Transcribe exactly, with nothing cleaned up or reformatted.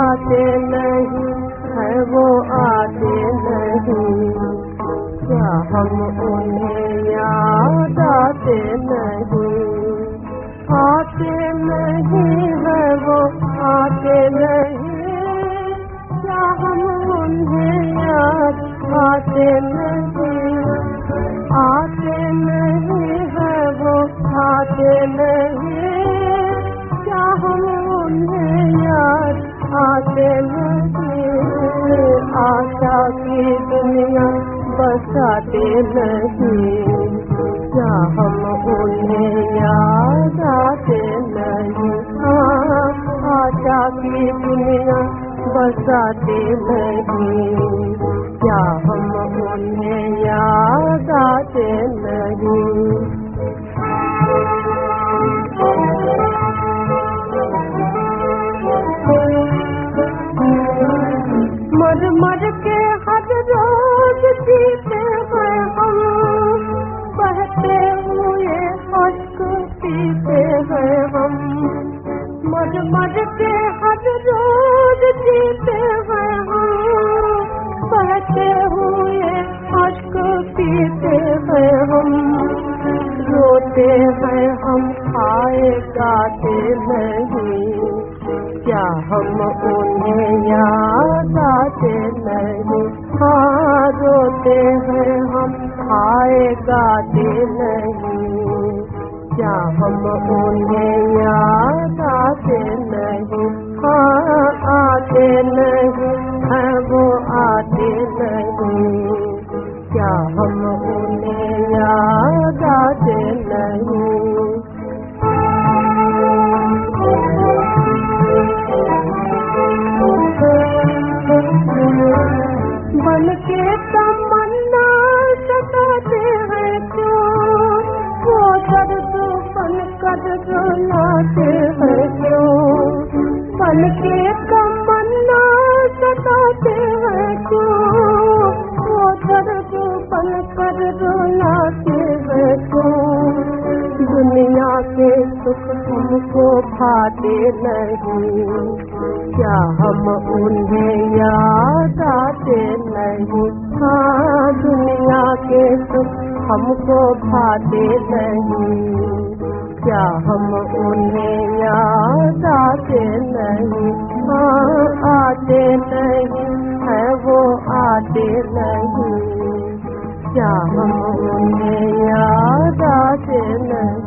जाते नहीं है वो आते नहीं, क्या हम उन्हें याद आते नहीं, आते नहीं है वो आते नहीं, क्या हम उन्हें याद आते नहीं, आते नहीं है वो आते नहीं, क्या हम उन्हें याद आते नहीं, आशा की दुनिया बसाते नहीं, क्या हम उन्हें याद आते नहीं, हाँ आशा की दुनिया बसाते नहीं, क्या हम उन्हें याद आते नहीं। मर मर के हर रोज जीते हैं हम, बहते हुए अश्क पीते हैं हम, मर मर के हर रोज जीते हैं हम, बहते हुए अश्क पीते हैं हम, रोते हैं हम खाए गाते नहीं, क्या हम उन्हें याद आते नहीं, हाँ रोते हैं हम खाए गाते नहीं, क्या हम उन्हें याद आते नहीं, हाँ आते नहीं है वो आते नहीं, क्या हम उन्हें याद आते नहीं। बन के तमन्ना सताते हैं क्यों, वो दर्द बन कर रुलाते हैं क्यों, बन के तमन्ना सताते हैं क्यों, वो दर्द बन कर रुलाते हैं क्यों, दुनिया के सुख हमको भाते नहीं, क्या हम उन्हें याद आते नहीं, हाँ दुनिया के सुख हमको भाते नहीं, क्या हम उन्हें याद आते नहीं, हाँ आते नहीं है वो आते नहीं, क्या हम उन्हें याद आते नहीं।